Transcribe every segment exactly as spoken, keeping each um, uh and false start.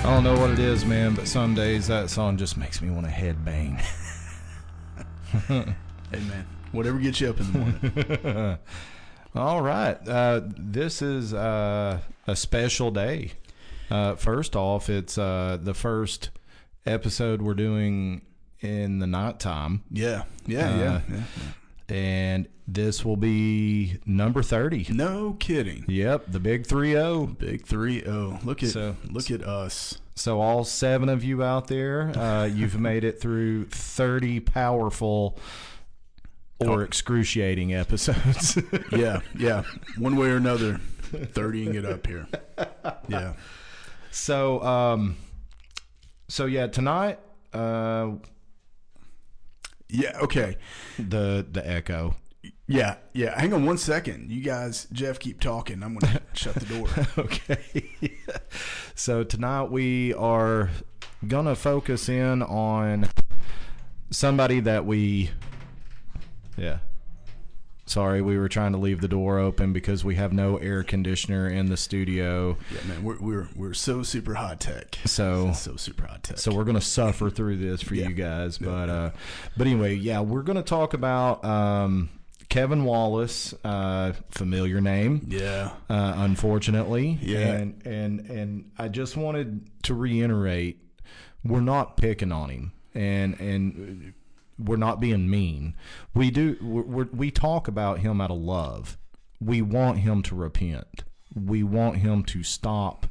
I don't know what it is, man, but some days that song just makes me want to headbang. Hey, man, whatever gets you up in the morning. All right. Uh, this is uh, a special day. Uh, first off, it's uh, the first episode we're doing in the nighttime. Yeah, yeah, uh, yeah, yeah. And this will be number thirty. No kidding. Yep, the big three oh. Big three oh. Look at so, look at us. So all seven of you out there, uh, you've made it through thirty powerful or oh. excruciating episodes. yeah, yeah. One way or another, thirtying it up here. Yeah. So, um, so yeah, tonight. Uh, yeah. Okay. The the echo. Yeah, yeah. Hang on one second. You guys, Jeff, keep talking. I'm going to shut the door. Okay. So tonight we are going to focus in on somebody that we, yeah. Sorry, we were trying to leave the door open because we have no air conditioner in the studio. Yeah, man, we're we're we're so super high tech. So so super high tech. So we're gonna suffer through this for yeah. you guys. But yeah. uh, but anyway, yeah, we're gonna talk about um, Kevin Wallace, uh, familiar name. Yeah. Uh, unfortunately. Yeah. And and and I just wanted to reiterate, we're not picking on him, and and. We're not being mean. We do. We're, we talk about him out of love. We want him to repent. We want him to stop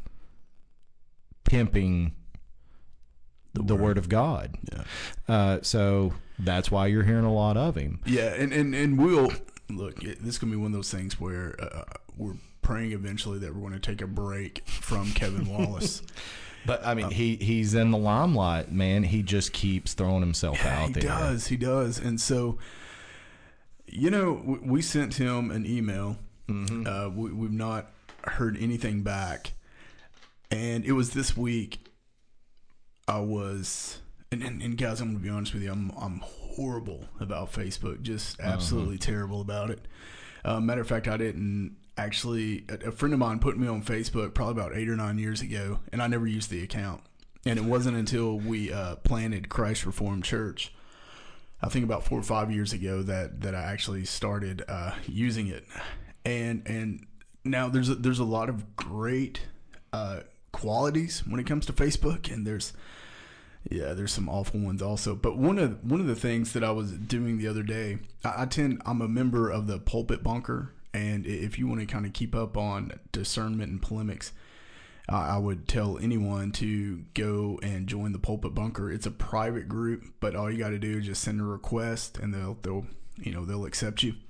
pimping the, the word. word of God. Yeah. Uh, so that's why you're hearing a lot of him. Yeah, and and and we'll look. This is gonna be one of those things where uh, we're praying eventually that we're going to take a break from Kevin Wallace. But, I mean, um, he, he's in the limelight, man. He just keeps throwing himself yeah, out he there. He does. He does. And so, you know, we sent him an email. Mm-hmm. Uh, we, we've not heard anything back. And it was this week I was, and, and, and guys, I'm going to be honest with you. I'm, I'm horrible about Facebook, just absolutely uh-huh. terrible about it. Uh, matter of fact, I didn't. Actually, a friend of mine put me on Facebook probably about eight or nine years ago, and I never used the account. And it wasn't until we uh, planted Christ Reformed Church, I think about four or five years ago, that, that I actually started uh, using it. And and now there's a, there's a lot of great uh, qualities when it comes to Facebook, and there's yeah there's some awful ones also. But one of one of the things that I was doing the other day, I, I tend I'm a member of the Pulpit Bunker. And if you want to kind of keep up on discernment and polemics, uh, I would tell anyone to go and join the Pulpit Bunker. It's a private group, but all you got to do is just send a request, and they'll they'll you know they'll accept you.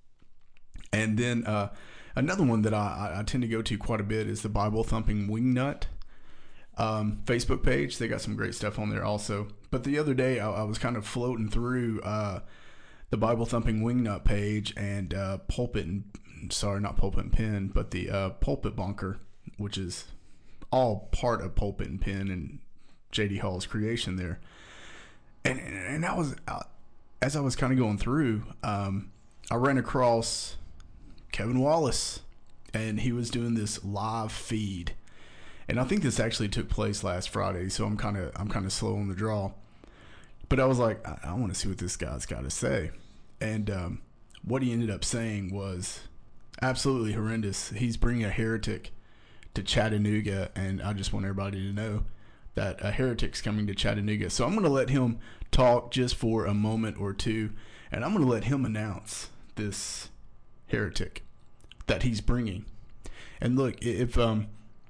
And then uh, another one that I, I tend to go to quite a bit is the Bible Thumping Wingnut um, Facebook page. They got some great stuff on there also. But the other day I, I was kind of floating through. Uh, the Bible Thumping Wingnut page and uh, Pulpit and sorry, not Pulpit and Pen, but the uh, Pulpit Bunker, which is all part of Pulpit and Pen and J D Hall's creation there. And and I was uh, as I was kind of going through, um, I ran across Kevin Wallace, and he was doing this live feed, and I think this actually took place last Friday, so I'm kind of I'm kind of slow on the draw. But I was like, I, I want to see what this guy's got to say. And um, what he ended up saying was absolutely horrendous. He's bringing a heretic to Chattanooga, and I just want everybody to know that a heretic's coming to Chattanooga. So I'm going to let him talk just for a moment or two, and I'm going to let him announce this heretic that he's bringing. And look, if... um,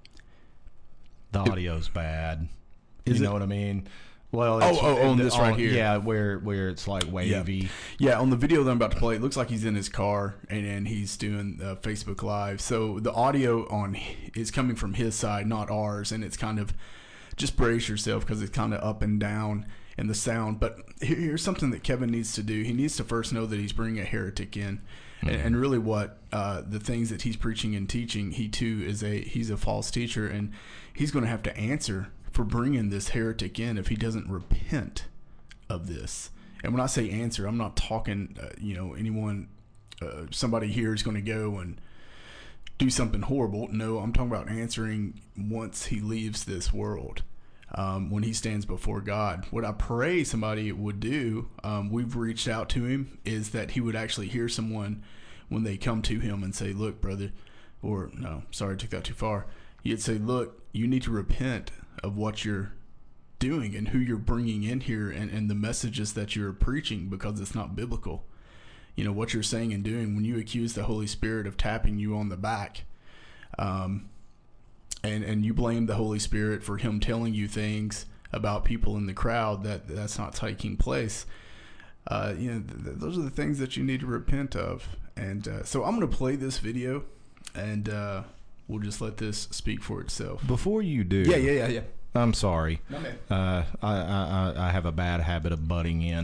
the audio's if, bad. Is you it, know what I mean? Well, oh, oh, on this right here. Yeah, where where it's like wavy. Yeah. yeah, on the video that I'm about to play, it looks like he's in his car, and, and he's doing uh, Facebook Live. So the audio on is coming from his side, not ours, and it's kind of, just brace yourself because it's kind of up and down in the sound. But here, here's something that Kevin needs to do. He needs to first know that he's bringing a heretic in, mm-hmm. and, and really what uh, the things that he's preaching and teaching, he too is a he's a false teacher, and he's going to have to answer for bringing this heretic in if he doesn't repent of this. And when I say answer, I'm not talking, uh, you know, anyone, uh, somebody here is going to go and do something horrible. No, I'm talking about answering once he leaves this world. Um, when he stands before God, what I pray somebody would do, um, we've reached out to him, is that he would actually hear someone when they come to him and say, look, brother, or no, sorry, I took that too far. You'd say, look, you need to repent of what you're doing and who you're bringing in here, and, and the messages that you're preaching, because it's not biblical. You know, what you're saying and doing when you accuse the Holy Spirit of tapping you on the back, um, and and you blame the Holy Spirit for him telling you things about people in the crowd that that's not taking place. Uh, you know, th- th- those are the things that you need to repent of. And uh, so I'm going to play this video, and uh, we'll just let this speak for itself. Before you do, Yeah, yeah, yeah, yeah. I'm sorry. No, man. Uh, I, I I have a bad habit of butting in.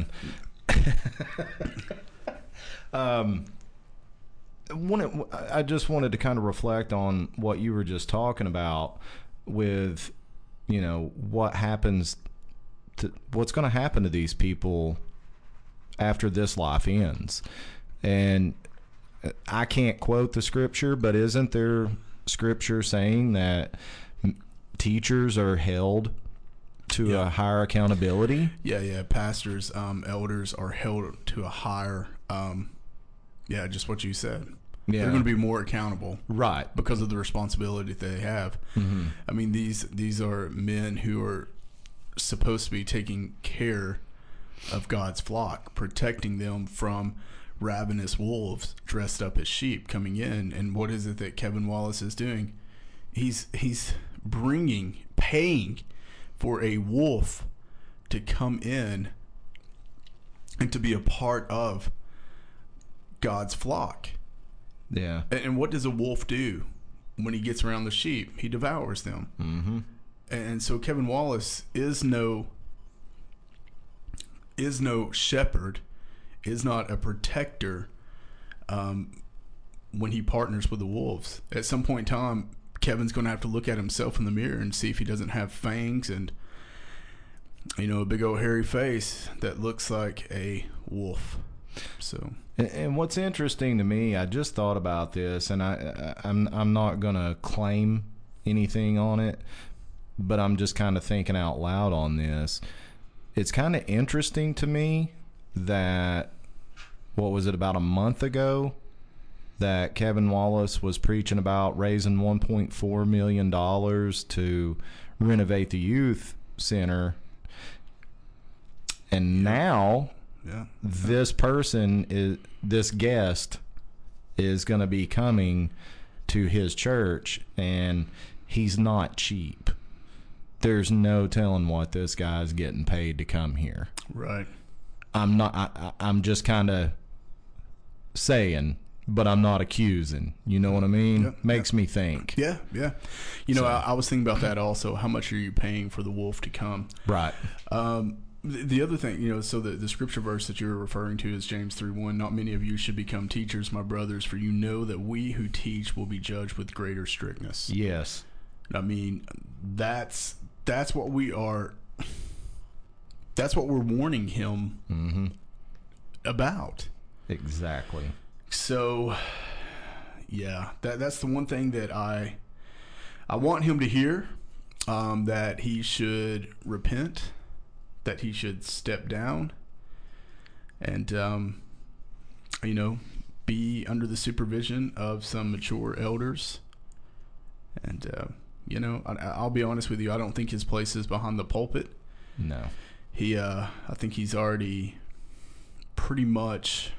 um, one, I just wanted to kind of reflect on what you were just talking about with, you know, what happens to what's going to happen to these people after this life ends. And I can't quote the scripture, but isn't there scripture saying that teachers are held to Yeah. a higher accountability? Yeah, yeah. Pastors, um, elders are held to a higher, um, yeah, just what you said. Yeah. They're going to be more accountable, Right. because of the responsibility that they have. Mm-hmm. I mean, these these are men who are supposed to be taking care of God's flock, protecting them from ravenous wolves dressed up as sheep coming in. And what is it that Kevin Wallace is doing? He's he's bringing, paying for a wolf to come in and to be a part of God's flock. Yeah. And, and what does a wolf do when he gets around the sheep? He devours them. Mm-hmm. And so Kevin Wallace is no is no shepherd, is not a protector um, when he partners with the wolves. At some point in time, Kevin's going to have to look at himself in the mirror and see if he doesn't have fangs and, you know, a big old hairy face that looks like a wolf. So, And, and what's interesting to me, I just thought about this, and I, I I'm I'm not gonna claim anything on it, but I'm just kind of thinking out loud on this. It's kind of interesting to me that, what was it, about a month ago, that Kevin Wallace was preaching about raising one point four million dollars to renovate the youth center, and now yeah. this person is this guest is going to be coming to his church, and he's not cheap. There's no telling what this guy's getting paid to come here. Right. I'm not I, I- I'm just kind of saying, but I'm not accusing. You know what I mean? Yeah, Makes me think. Yeah, yeah. You know, So- I, I was thinking about that also. How much are you paying for the wolf to come? Right. Um, the, the other thing, you know, so the, the scripture verse that you're referring to is James three one. Not many of you should become teachers, my brothers, for you know that we who teach will be judged with greater strictness. Yes. I mean, that's that's what we are. That's what we're warning him Mm-hmm. about. Exactly. So, yeah, that that's the one thing that I I want him to hear, um, that he should repent, that he should step down, and um, you know, be under the supervision of some mature elders. And uh, you know, I, I'll be honest with you, I don't think his place is behind the pulpit. No. He, uh, I think he's already pretty much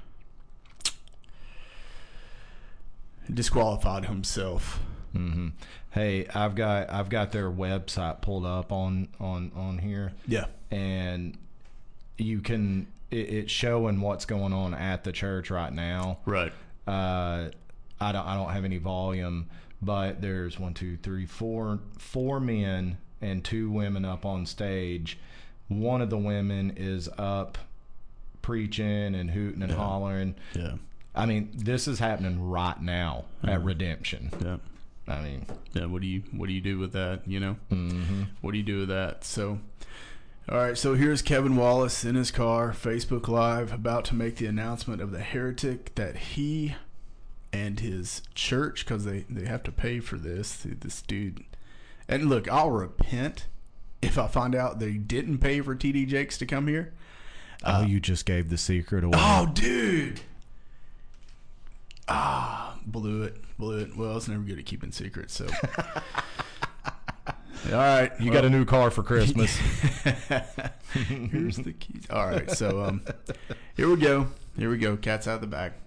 disqualified himself. Mm-hmm. Hey, I've got I've got their website pulled up on on on here, Yeah. and you can it, it's showing what's going on at the church right now. Right. Uh, I don't I don't have any volume, but there's one, two, three, four four men and two women up on stage. One of the women is up preaching and hooting and Yeah. hollering. Yeah. I mean, this is happening right now at Redemption. Yeah. I mean, Yeah. What do you What do you do with that? You know. mm-hmm. What do you do with that? So, all right. So here's Kevin Wallace in his car, Facebook Live, about to make the announcement of the heretic that he and his church, because they, they have to pay for this, this dude. And look, I'll repent if I find out they didn't pay for T D Jakes to come here. Oh, uh, you just gave the secret away. Oh, dude. Ah, blew it, blew it. Well, I was never good at keeping secrets, so. All right, you well, got a new car for Christmas. Here's the keys. All right, so um, here we go. Here we go. Cat's out of the bag.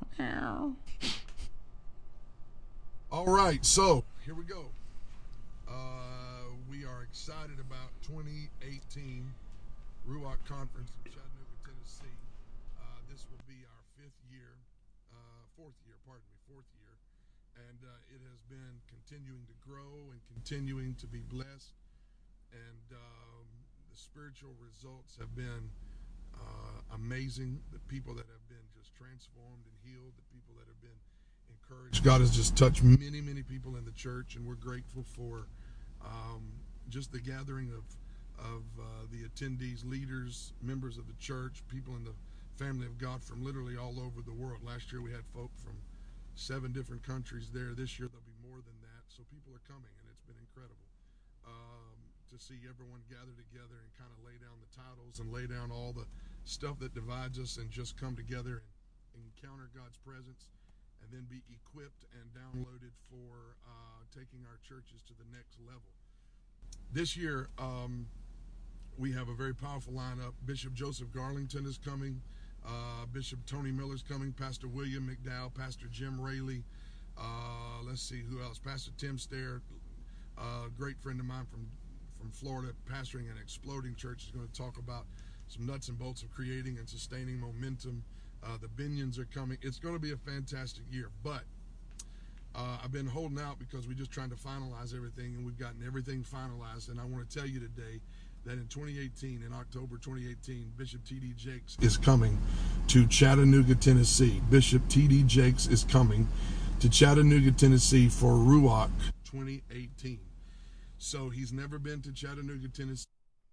All right, so here we go. Uh, we are excited about twenty eighteen Ruach Conference in Chattanooga, Tennessee. Uh, this will be our fifth year, uh, fourth year, pardon me, fourth year, and uh, it has been continuing to grow and continuing to be blessed, and um, the spiritual results have been uh, amazing. The people that have been just transformed and healed, the people that have been encouraged. God has just touched many, many people in the church, and we're grateful for um, just the gathering of of uh, the attendees, leaders, members of the church, people in the family of God from literally all over the world. Last year we had folk from seven different countries there. This year there'll be more than that. So people are coming, and it's been incredible um, to see everyone gather together and kind of lay down the titles and lay down all the stuff that divides us and just come together and encounter God's presence, and then be equipped and downloaded for uh, taking our churches to the next level. This year, um, we have a very powerful lineup. Bishop Joseph Garlington is coming. Uh, Bishop Tony Miller's coming. Pastor William McDowell. Pastor Jim Raley. Uh, let's see who else. Pastor Tim Stair, a uh, great friend of mine from, from Florida, pastoring an exploding church, is going to talk about some nuts and bolts of creating and sustaining momentum. Uh, the Binions are coming. It's going to be a fantastic year, but uh, I've been holding out because we're just trying to finalize everything, and we've gotten everything finalized. And I want to tell you today that in twenty eighteen, in October twenty eighteen, Bishop T D Jakes is coming to Chattanooga, Tennessee. Bishop T D Jakes is coming to Chattanooga, Tennessee for Ruach twenty eighteen. So he's never been to Chattanooga, Tennessee.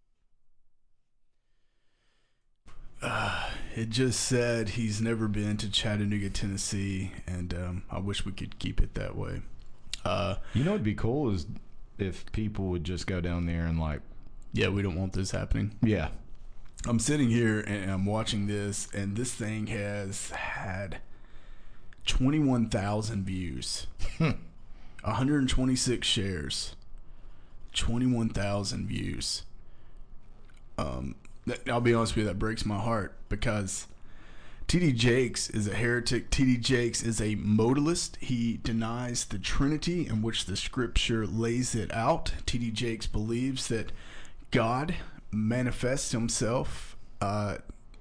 Uh, it just said he's never been to Chattanooga, Tennessee, and um, I wish we could keep it that way. Uh, you know what'd be cool is if people would just go down there and like, yeah, we don't want this happening. Yeah. I'm sitting here and I'm watching this, and this thing has had twenty-one thousand views, one hundred twenty-six shares, twenty-one thousand views. Um, I'll be honest with you, that breaks my heart, because T D Jakes is a heretic. T D Jakes is a modalist. He denies the Trinity in which the scripture lays it out. T D Jakes believes that God manifests himself uh,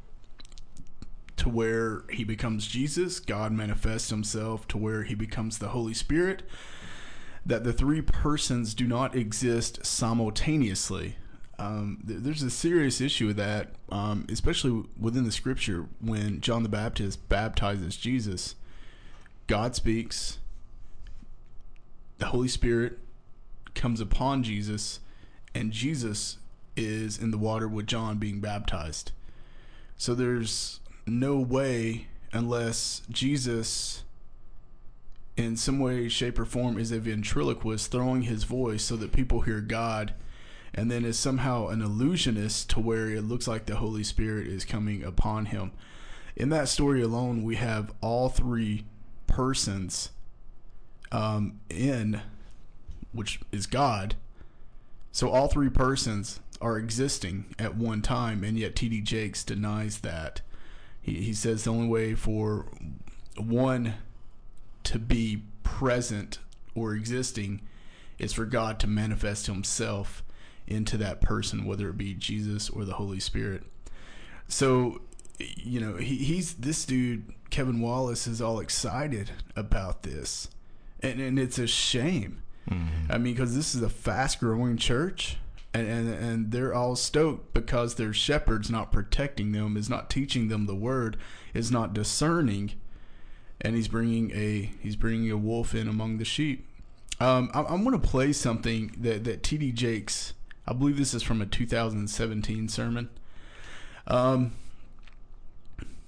to where he becomes Jesus. God manifests himself to where he becomes the Holy Spirit. That the three persons do not exist simultaneously. Um, th- there's a serious issue with that, um, especially within the scripture. When John the Baptist baptizes Jesus, God speaks, the Holy Spirit comes upon Jesus, and Jesus is in the water with John being baptized. So there's no way, unless Jesus in some way, shape, or form is a ventriloquist throwing his voice so that people hear God, and then is somehow an illusionist to where it looks like the Holy Spirit is coming upon him. In that story alone, we have all three persons um, in, which is God. So all three persons are existing at one time, and yet T D Jakes denies that. He, he says the only way for one to be present or existing is for God to manifest himself into that person, whether it be Jesus or the Holy Spirit. So, you know, he, he's this dude, Kevin Wallace, is all excited about this. And, and it's a shame. Mm-hmm. I mean, because this is a fast-growing church, and, and, and they're all stoked because their shepherd's not protecting them, is not teaching them the word, is not discerning, and he's bringing a he's bringing a wolf in among the sheep. Um, I, I'm going to play something that, that T D Jakes, I believe this is from a two thousand seventeen sermon. Um,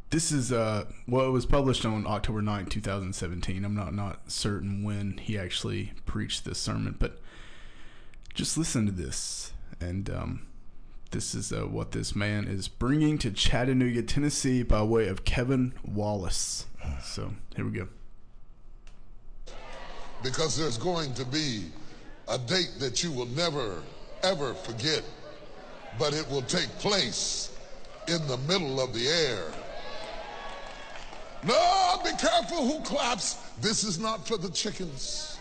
This is uh well, it was published on October ninth, twenty seventeen. I'm not not certain when he actually preached this sermon, but just listen to this. And um, this is uh, what this man is bringing to Chattanooga, Tennessee, by way of Kevin Wallace. So here we go. Because there's going to be a date that you will never, ever forget, but it will take place in the middle of the air. No, be careful who claps. This is not for the chickens.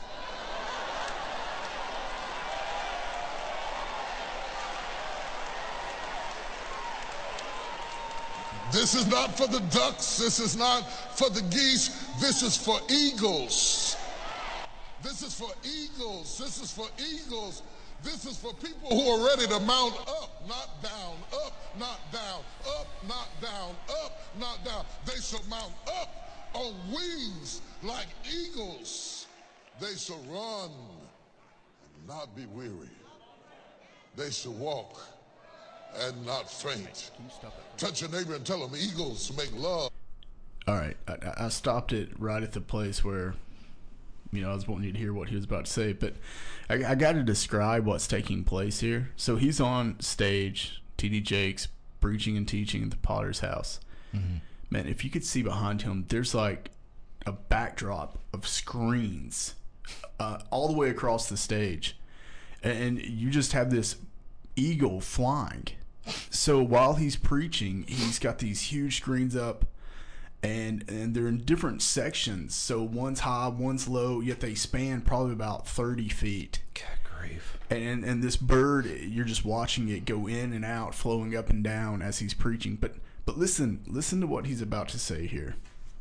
This is not for the ducks. This is not for the geese. This is for eagles. This is for eagles. This is for eagles. This is for people who are ready to mount up, not down, up, not down, up, not down, up, not down. They shall mount up on wings like eagles. They shall run and not be weary. They shall walk and not faint. Touch your neighbor and tell them eagles make love. All right, I, I stopped it right at the place where, you know, I was wanting you to hear what he was about to say, but I, I got to describe what's taking place here. So he's on stage, T D Jakes, preaching and teaching at the Potter's house. Mm-hmm. Man, if you could see behind him, there's like a backdrop of screens uh, all the way across the stage. And you just have this eagle flying. So while he's preaching, he's got these huge screens up, and and they're in different sections. So one's high, one's low, yet they span probably about thirty feet. God grief. And and this bird, you're just watching it go in and out, flowing up and down as he's preaching. But but listen, listen to what he's about to say here.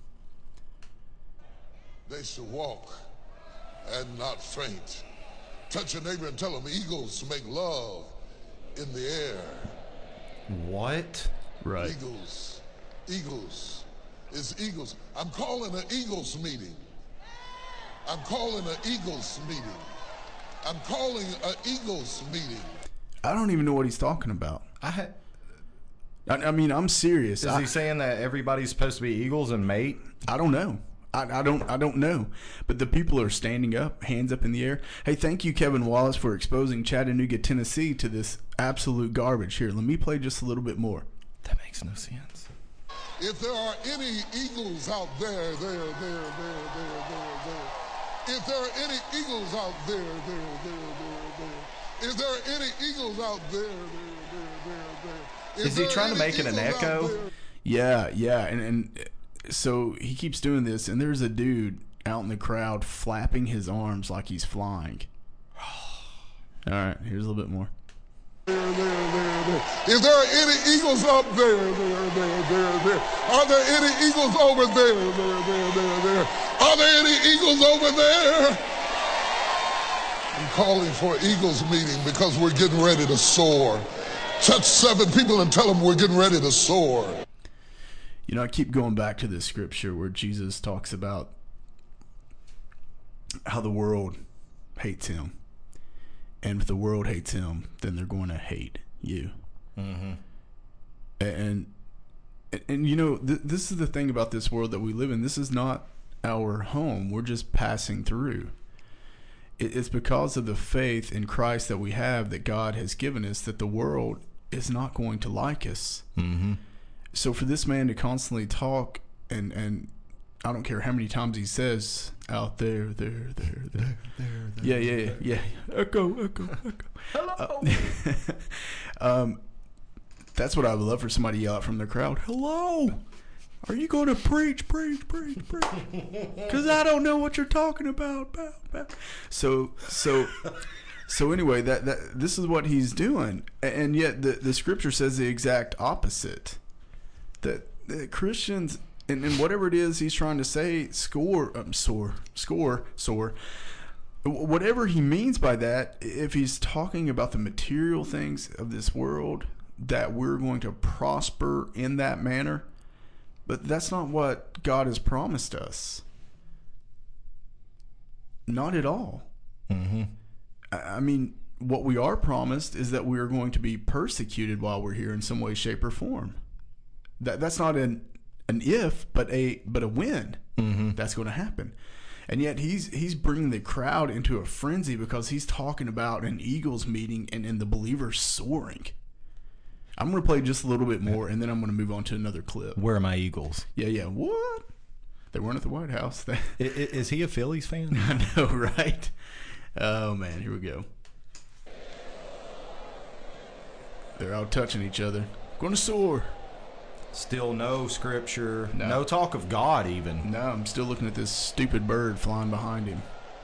They shall walk and not faint. Touch your neighbor and tell them eagles make love in the air. What? Right. Eagles. Eagles. It's eagles. I'm calling an eagles meeting. I'm calling an eagles meeting. I'm calling an eagles meeting. I don't even know what he's talking about. I had. I, I mean, I'm serious. Is I, he saying that everybody's supposed to be eagles and mate? I don't know. I, I don't I don't know. But the people are standing up, hands up in the air. Hey, thank you, Kevin Wallace, for exposing Chattanooga, Tennessee to this absolute garbage. Here, let me play just a little bit more. That makes no sense. If there are any eagles out there, there, there, there, there, there, there. If there are any eagles out there, there, there, there, there. If there are any eagles out there, there, there, there, there. Is he trying to make it an echo? Yeah, yeah, and and so he keeps doing this, and there's a dude out in the crowd flapping his arms like he's flying. All right, here's a little bit more. There, there, there, there. If there are any eagles up there, there, there, there, there. Are there any eagles over there, there, there, there, there. Are there any eagles over there? I'm calling for an eagles meeting because we're getting ready to soar. Touch seven people and tell them we're getting ready to soar. You know, I keep going back to this scripture where Jesus talks about how the world hates him. And if the world hates him, then they're going to hate you. Mm-hmm. And, and, and, you know, th- this is the thing about this world that we live in. This is not our home. We're just passing through. It, it's because of the faith in Christ that we have, that God has given us, that the world is not going to like us. Mm-hmm. So for this man to constantly talk, and, and I don't care how many times he says, out there, there, there, there, there, there, yeah, yeah, yeah, yeah, echo, echo, echo. Hello. Uh, um, that's what I would love for somebody to yell out from the crowd. Hello. Are you going to preach, preach, preach, preach? Because I don't know what you're talking about. So, so, so anyway, that that this is what he's doing, and yet the the scripture says the exact opposite. That, that Christians, and, and whatever it is he's trying to say, score, um, soar, score, soar, whatever he means by that, if he's talking about the material things of this world, that we're going to prosper in that manner, but that's not what God has promised us. Not at all. Mm-hmm. I mean, what we are promised is that we are going to be persecuted while we're here in some way, shape, or form. That that's not an an if, but a but a when Mm-hmm. that's going to happen. And yet he's he's bringing the crowd into a frenzy because he's talking about an Eagles meeting and, and the believers soaring. I'm going to play just a little bit more, and then I'm going to move on to another clip. Where are my Eagles? Yeah, yeah. What? They weren't at the White House. They, I- I- Is he a Phillies fan? I know, right? Oh, man. Here we go. They're out touching each other. Going to soar. Still no scripture, no. No. talk of God even. No, I'm still looking at this stupid bird flying behind him.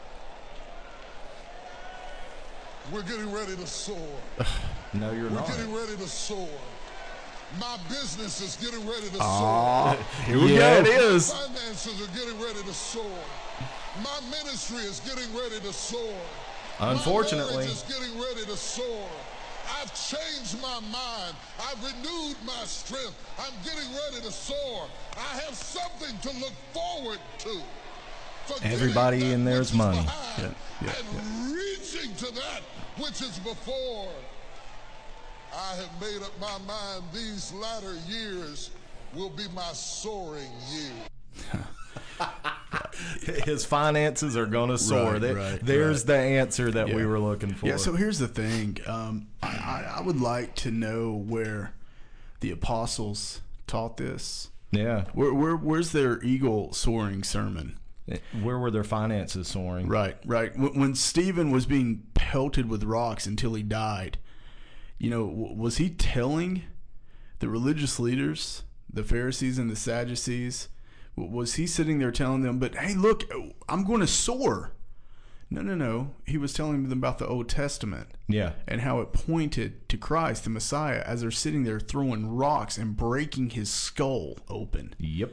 We're getting ready to soar. No, you're We're not. getting ready to soar. My business is getting ready to Ah, Here we yeah, go. it soar. is. My finances are getting ready to soar. My ministry is getting ready to soar. Unfortunately. My marriage is getting ready to soar. I've changed my mind. I've renewed my strength. I'm getting ready to soar. I have something to look forward to. Forgetting Everybody that in there which is money. behind Yeah, yeah, and reaching to that which is before. I have made up my mind these latter years will be my soaring years. His finances are going to soar. Right, There- right, There's right. the answer that we Yeah. were looking for. Yeah, so here's the thing. Um, I, I, I would like to know where the apostles taught this. yeah. Where, where Where's their eagle soaring sermon? Where were their finances soaring? Right, right. When, when Stephen was being pelted with rocks until he died, you know, w- was he telling the religious leaders, the Pharisees and the Sadducees, w- was he sitting there telling them, but hey, look, I'm going to soar? No, no, no. He was telling them about the Old Testament Yeah. and how it pointed to Christ, the Messiah, as they're sitting there throwing rocks and breaking his skull open. Yep.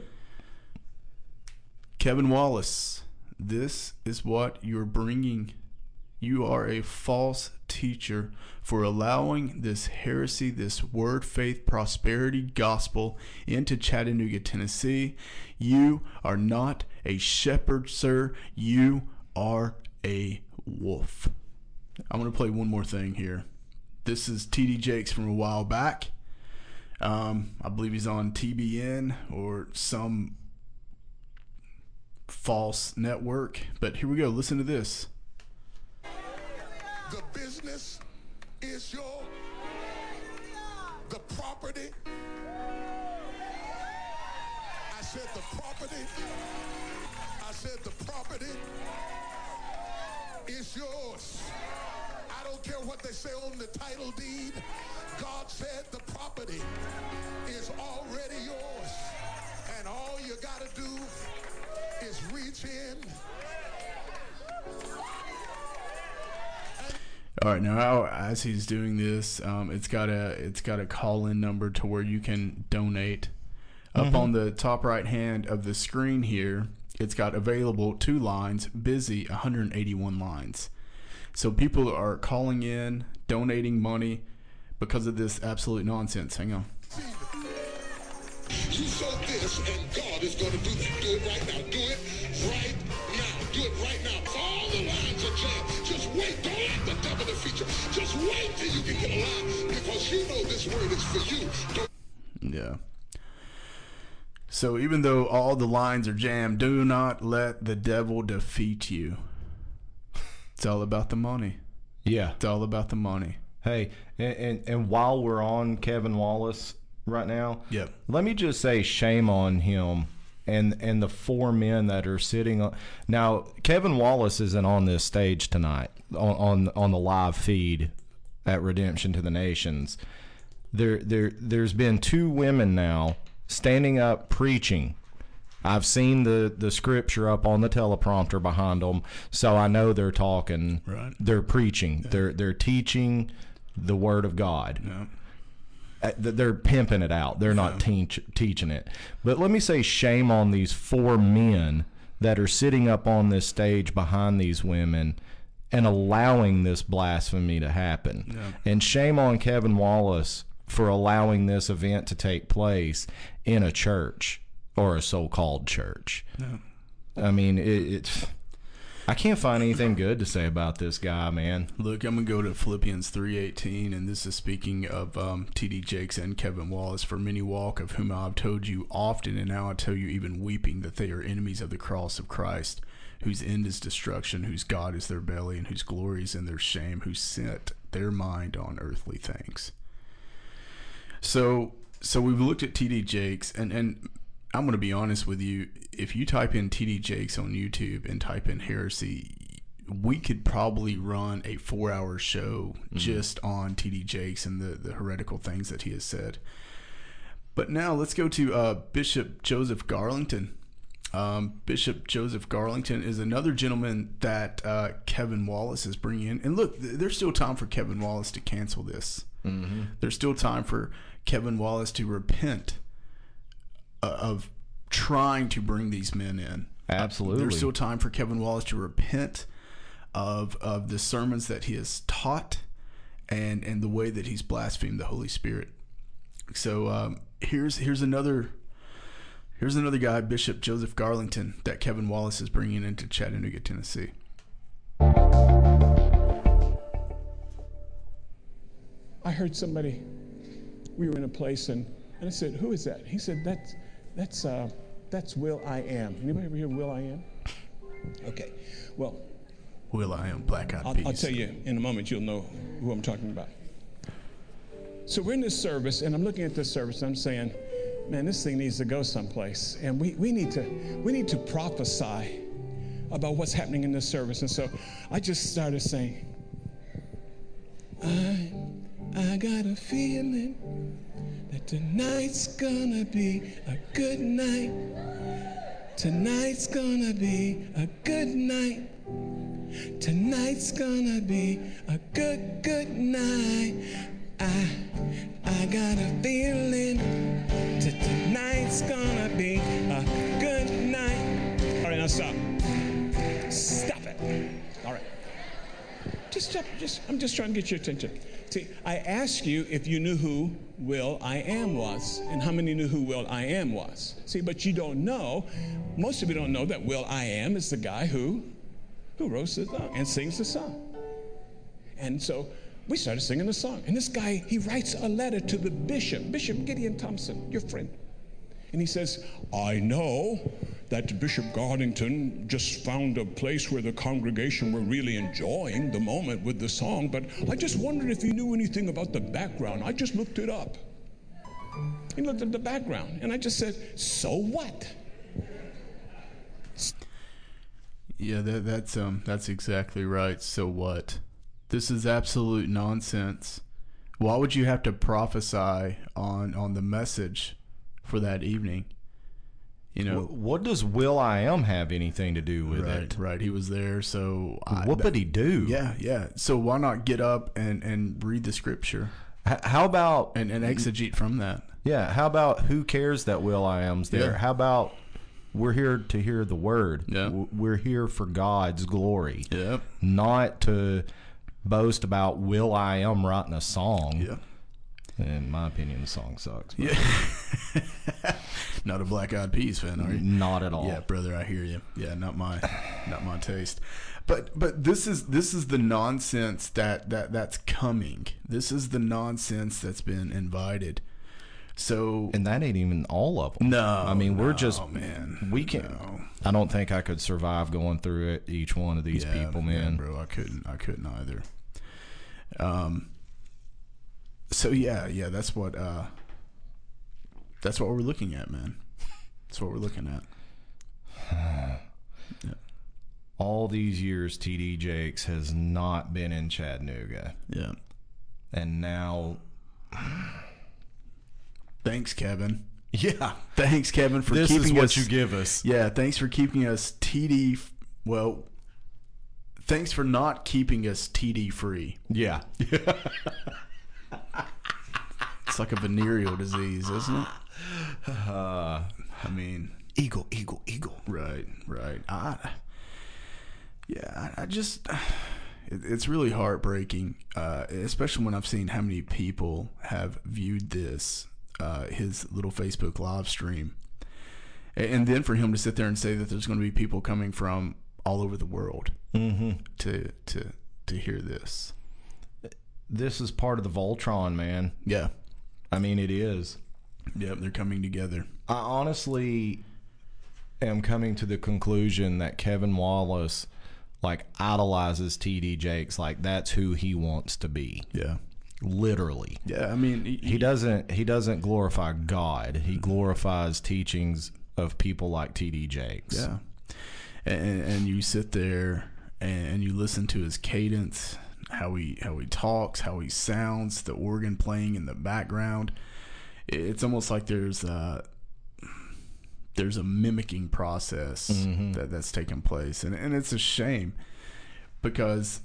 Kevin Wallace, this is what you're bringing. You are a false teacher for allowing this heresy, this word, faith, prosperity gospel into Chattanooga, Tennessee. You are not a shepherd, sir. You are a wolf. I'm going to play one more thing here. This is T D Jakes from a while back. Um, I believe he's on T B N or some false network. But here we go. Listen to this. The business is your, the property. I said the property. I said the property is yours. I don't care what they say on the title deed. God said the property is already yours. And all you got to do is reach in. All right, now as he's doing this, um, it's got a it's got a call-in number to where you can donate. Up Mm-hmm. on the top right hand of the screen here, it's got available two lines, busy one hundred eighty-one lines. So people are calling in, donating money because of this absolute nonsense. Hang on. You sow this, and God is going to do that. Do it right now. Do it right now. Do it right now. All the lines are jammed. Just wait. Don't let the devil defeat you. Just wait till you can get a line, because you know this word is for you. Don't Yeah. So even though all the lines are jammed, do not let the devil defeat you. It's all about the money. Yeah. It's all about the money. Hey, and, and, and while we're on Kevin Wallace right now, Yep. let me just say shame on him and and the four men that are sitting on. Now, Kevin Wallace isn't on this stage tonight on on, on the live feed at Redemption to the Nations. There there there's been two women now standing up preaching. I've seen the, the scripture up on the teleprompter behind them, so I know they're talking. Right. They're preaching. They're they're teaching the word of God. Yeah. Uh, th- They're pimping it out. They're not teach, teaching it. But let me say shame on these four men that are sitting up on this stage behind these women and allowing this blasphemy to happen. Yeah. And shame on Kevin Wallace for allowing this event to take place in a church or a so-called church. Yeah. I mean, it, it's I can't find anything good to say about this guy, man. Look, I'm going to go to Philippians three eighteen, and this is speaking of um, T D Jakes and Kevin Wallace. For many walk, of whom I have told you often, and now I tell you even weeping, that they are enemies of the cross of Christ, whose end is destruction, whose God is their belly, and whose glory is in their shame, who set their mind on earthly things. So, so we've looked at T D Jakes, and, and I'm going to be honest with you. If you type in T D Jakes on YouTube and type in heresy, we could probably run a four-hour show mm-hmm. just on T D Jakes and the, the heretical things that he has said. But now let's go to uh, Bishop Joseph Garlington. Um, Bishop Joseph Garlington is another gentleman that uh, Kevin Wallace is bringing in. And look, there's still time for Kevin Wallace to cancel this. Mm-hmm. There's still time for Kevin Wallace to repent of trying to bring these men in. Absolutely. There's still time for Kevin Wallace to repent of of the sermons that he has taught and and the way that he's blasphemed the Holy Spirit. So um, here's here's another here's another guy, Bishop Joseph Garlington, that Kevin Wallace is bringing into Chattanooga, Tennessee. I heard somebody, we were in a place, and, and I said, who is that? He said, that's that's uh, that's Will I Am. Anybody ever hear Will I Am? Okay, well. Will I Am, Black Eyed I'll, Peas. I'll tell you in a moment, you'll know who I'm talking about. So we're in this service, and I'm looking at this service, and I'm saying, man, this thing needs to go someplace. And we, we need to we need to prophesy about what's happening in this service. And so I just started saying, I, I got a feeling that tonight's gonna be a good night. Tonight's gonna be a good night. Tonight's gonna be a good, good night. I, I got a feeling that tonight's gonna be a good night. All right, now stop. Stop it. All right. Just stop. Just, I'm just trying to get your attention. See, I asked you if you knew who Will I Am was, and how many knew who Will I Am was. See, but you don't know. Most of you don't know that Will I Am is the guy who who wrote the song and sings the song. And so we started singing the song. And this guy, he writes a letter to the bishop, Bishop Gideon Thompson, your friend. And he says, I know that Bishop Garlington just found a place where the congregation were really enjoying the moment with the song, but I just wondered if you knew anything about the background. I just looked it up. He looked at the background, and I just said, so what? Yeah, that, that's um, that's exactly right. So what? This is absolute nonsense. Why would you have to prophesy on on the message for that evening? You know, what does Will I Am have anything to do with right, it? Right, he was there, so I, what did he do? Yeah, yeah. So why not get up and, and read the scripture? H- how about and, and exegete from that? Yeah. How about who cares that Will I Am's there? Yeah. How about we're here to hear the word? Yeah. We're here for God's glory. Yeah. Not to boast about Will I Am writing a song. Yeah. In my opinion, the song sucks. Yeah. Not a Black Eyed Peas fan, are you? Not at all. Yeah, brother, I hear you. Yeah, not my not my taste. But but this is this is the nonsense that, that that's coming. This is the nonsense that's been invited. So and that ain't even all of them. No, I mean we're no, just man. We can't. No. I don't think I could survive going through it. Each one of these yeah, people, man. Yeah, bro, I couldn't. I couldn't either. Um. So yeah, yeah, that's what. Uh, that's what we're looking at, man. That's what we're looking at. Yeah. All these years, T D Jakes has not been in Chattanooga. Yeah. And now. Thanks, Kevin. Yeah. Thanks, Kevin, for this keeping is what us. you give us. Yeah. Thanks for keeping us T D. Well, thanks for not keeping us T D free. Yeah. It's like a venereal disease, isn't it? Uh, I mean, eagle, eagle, eagle. Right, right. I, yeah, I, I just, it, it's really heartbreaking, uh, especially when I've seen how many people have viewed this, uh, his little Facebook live stream. And, and then for him to sit there and say that there's going to be people coming from all over the world Mm-hmm. to to to hear this. This is part of the Voltron, man. Yeah. I mean, it is. Yep, they're coming together. I honestly am coming to the conclusion that Kevin Wallace like idolizes T D Jakes. Like that's who he wants to be. Yeah. Literally. Yeah, I mean, he, He doesn't he doesn't glorify God. He glorifies teachings of people like T D Jakes. Yeah. And and you sit there and you listen to his cadence, how he how he talks, how he sounds, the organ playing in the background. It's almost like there's a, there's a mimicking process Mm-hmm. that, that's taking place. And and it's a shame because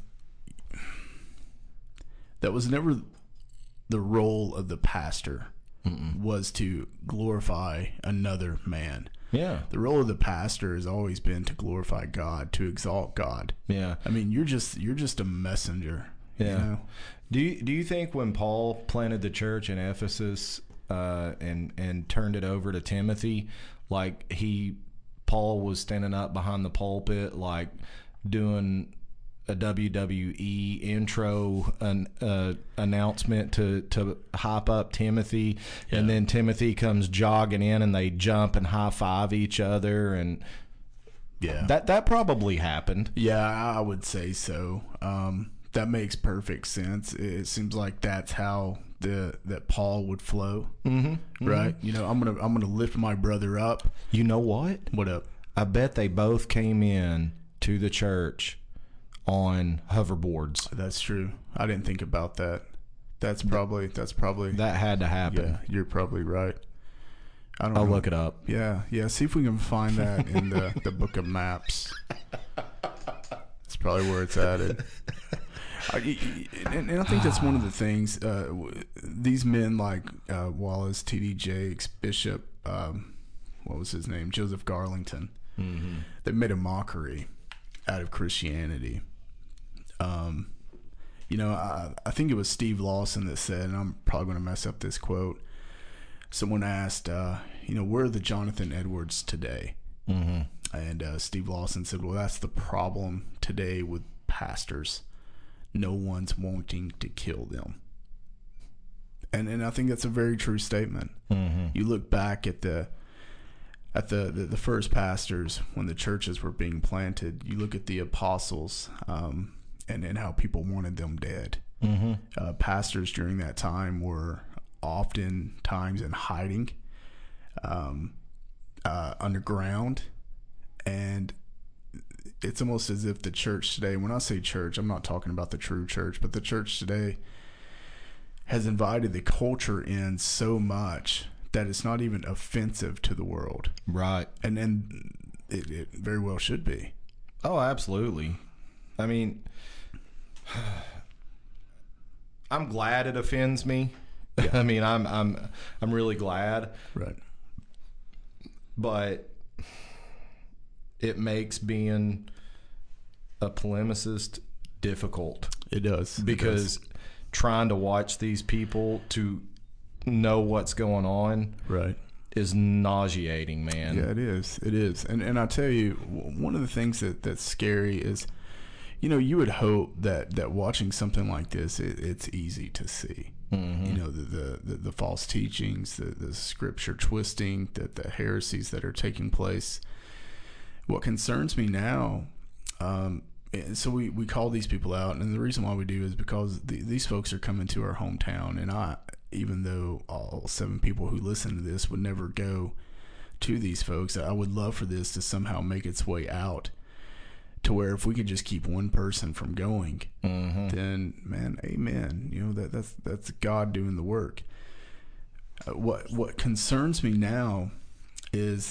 that was never the role of the pastor. Mm-mm. Was to glorify another man. Yeah. The role of the pastor has always been to glorify God, to exalt God. Yeah. I mean, you're just you're just a messenger. Yeah. You know? Do you do you think when Paul planted the church in Ephesus uh, and and turned it over to Timothy, like he Paul was standing up behind the pulpit, like doing a W W E intro an uh, announcement to to hype up Timothy, Yeah. and then Timothy comes jogging in and they jump and high five each other, and Yeah. that that probably happened. Yeah, I would say so. Um, that makes perfect sense. It seems like that's how the that Paul would flow, Mm-hmm. right? You know, I'm gonna I'm gonna lift my brother up. You know what? What up? I bet they both came in to the church on hoverboards. That's true. I didn't think about that. That's probably that's probably That had to happen. yeah. You're probably right. I don't I'll know. look it up. Yeah, yeah. See if we can find that in the, the book of maps. That's probably where it's added. I, and, and I think that's one of the things. Uh, w- these men like uh, Wallace, T D Jakes, Bishop, um, what was his name, Joseph Garlington. Mm-hmm. They made a mockery out of Christianity. Um, you know, I, I think it was Steve Lawson that said, and I'm probably going to mess up this quote. Someone asked, uh, you know, where are the Jonathan Edwards today? Mm-hmm. And uh, Steve Lawson said, well, that's the problem today with pastors. No one's wanting to kill them. And and I think that's a very true statement. Mm-hmm. You look back at the at the, the, the first pastors when the churches were being planted. You look at the apostles um, and, and how people wanted them dead. Mm-hmm. Uh, pastors during that time were oftentimes in hiding, um, uh, underground, and it's almost as if the church today, when I say church, I'm not talking about the true church, but the church today has invited the culture in so much that it's not even offensive to the world. Right. And and it, it very well should be. Oh, absolutely. I mean, I'm glad it offends me. Yeah. I mean, I'm I'm I'm really glad, Right. but it makes being a polemicist difficult It does. because It does. trying to watch these people to know what's going on Right. is nauseating, man. Yeah, it is. It is. And and I tell you, w- one of the things that, that's scary is, you know, you would hope that, that watching something like this, it, it's easy to see. Mm-hmm. You know, the, the, the, the false teachings, the, the scripture twisting, the, the heresies that are taking place. What concerns me now, um, and so we, we call these people out, and the reason why we do is because the, these folks are coming to our hometown, and I, even though all seven people who listen to this would never go to these folks, I would love for this to somehow make its way out to where if we could just keep one person from going, Mm-hmm. then man, amen. You know, that that's that's God doing the work. Uh, what what concerns me now is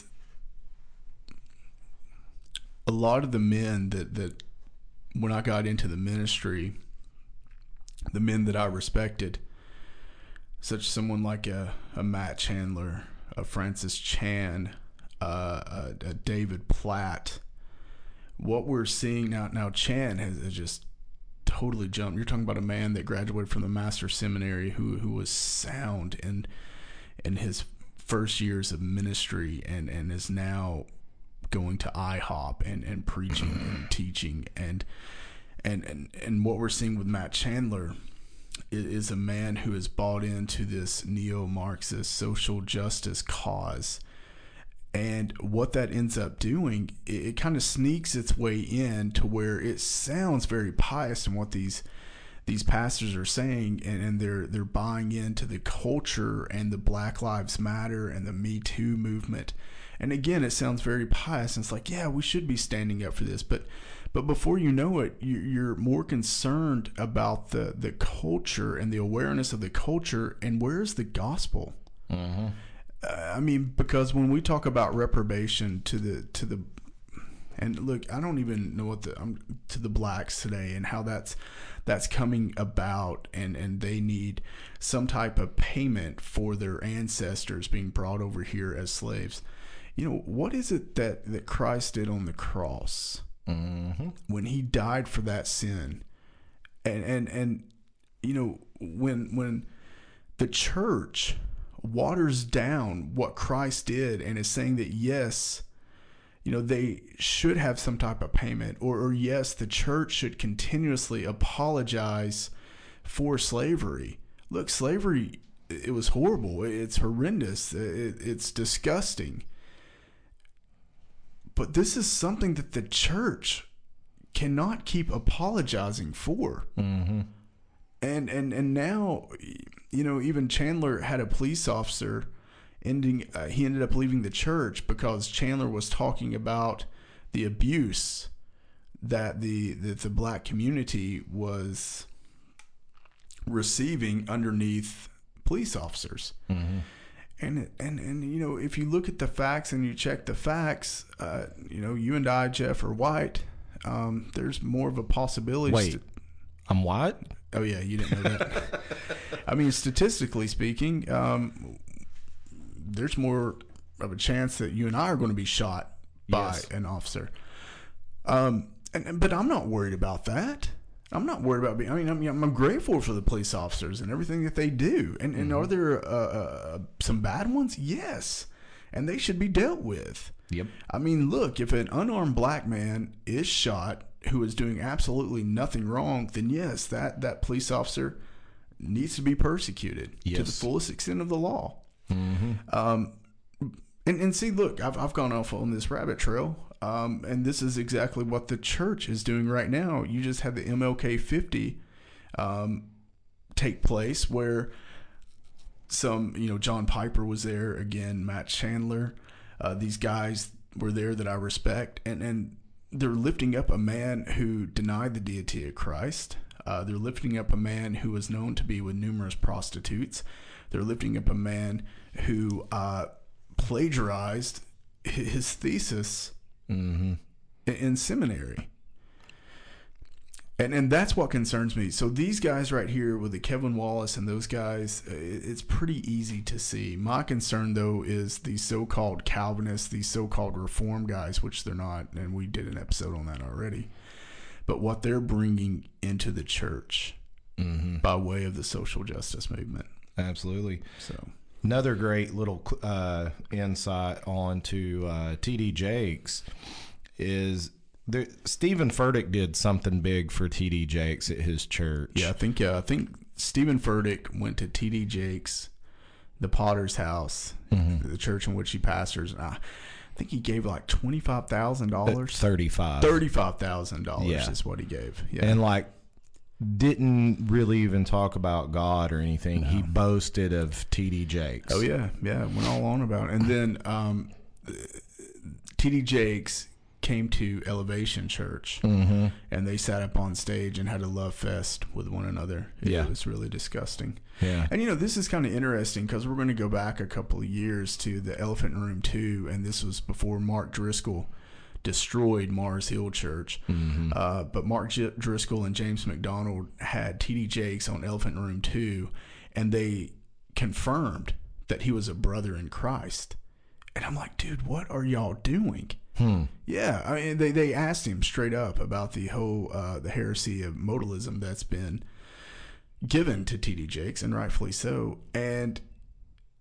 a lot of the men that that when I got into the ministry, the men that I respected, such as someone like a, a Matt Chandler, a Francis Chan, uh, a, a David Platt. What we're seeing now, now Chan has, has just totally jumped. You're talking about a man that graduated from the Master's Seminary who who was sound in in his first years of ministry and, and is now going to IHOP and, and preaching and teaching. And, and, and, and what we're seeing with Matt Chandler is, is a man who has bought into this neo-Marxist social justice cause. And what that ends up doing, it, it kind of sneaks its way in to where it sounds very pious in what these these pastors are saying, and, and they're they're buying into the culture and the Black Lives Matter and the Me Too movement. And again, it sounds very pious, and it's like, yeah, we should be standing up for this. But but before you know it, you're more concerned about the, the culture and the awareness of the culture, and where's the gospel? Mm-hmm. Uh, I mean, because when we talk about reprobation to the to the and look, I don't even know what the um, to the blacks today and how that's that's coming about, and, and they need some type of payment for their ancestors being brought over here as slaves. You know, what is it that, that Christ did on the cross mm-hmm. when he died for that sin? And, and, and, you know, when, when the church waters down what Christ did and is saying that, yes, you know, they should have some type of payment, or, or yes, the church should continuously apologize for slavery. Look, slavery, it was horrible. It's horrendous. It, it's disgusting. But this is something that the church cannot keep apologizing for. Mm-hmm. And, and, and now, you know, even Chandler had a police officer ending, uh, he ended up leaving the church because Chandler was talking about the abuse that the, that the black community was receiving underneath police officers. Mm-hmm. And, and, and, you know, if you look at the facts and you check the facts, uh, you know, you and I, Jeff, are white. Um, there's more of a possibility. Wait, st- I'm white? Oh yeah. You didn't know that. I mean, statistically speaking, um, there's more of a chance that you and I are going to be shot by yes. an officer. Um, and, but I'm not worried about that. I'm not worried about being, I mean, I'm, I'm grateful for the police officers and everything that they do. And, mm-hmm. and are there uh, uh, some bad ones? Yes. And they should be dealt with. Yep. I mean, look, if an unarmed black man is shot who is doing absolutely nothing wrong, then yes, that, that police officer needs to be persecuted yes. to the fullest extent of the law. Mm-hmm. Um, and, and see, look, I've, I've gone off on this rabbit trail. Um, and this is exactly what the church is doing right now. You just had the M L K fifty, um, take place where some, you know, John Piper was there again, Matt Chandler, uh, these guys were there that I respect, and, and they're lifting up a man who denied the deity of Christ. Uh, they're lifting up a man who was known to be with numerous prostitutes. They're lifting up a man who uh, plagiarized his thesis mm-hmm. in, in seminary. And and that's what concerns me. So these guys right here with the Kevin Wallace and those guys, it's pretty easy to see. My concern, though, is these so-called Calvinists, these so-called Reform guys, which they're not, and we did an episode on that already. But what they're bringing into the church mm-hmm. by way of the social justice movement. Absolutely. So another great little uh, insight on to uh, T D Jakes is there, Stephen Furtick did something big for T D Jakes at his church. Yeah, I think uh, I think Stephen Furtick went to T D Jakes, the Potter's house, mm-hmm. the church in which he pastors. And I think he gave like twenty-five thousand dollars. thirty-five thirty-five thousand dollars yeah. is what he gave. Yeah. And like didn't really even talk about God or anything. No. He boasted of T D Jakes. Oh yeah, yeah, went all on about it. And then um, T D Jakes came to Elevation Church, mm-hmm. and they sat up on stage and had a love fest with one another. It yeah. was really disgusting. Yeah. And you know, this is kind of interesting because we're going to go back a couple of years to the Elephant in Room two, and this was before Mark Driscoll destroyed Mars Hill Church. Mm-hmm. Uh, but Mark J- Driscoll and James McDonald had T D Jakes on Elephant in Room two, and they confirmed that he was a brother in Christ. And I'm like, dude, what are y'all doing? Hmm. Yeah, I mean, they, they asked him straight up about the whole uh, the heresy of modalism that's been given to T D Jakes, and rightfully so. And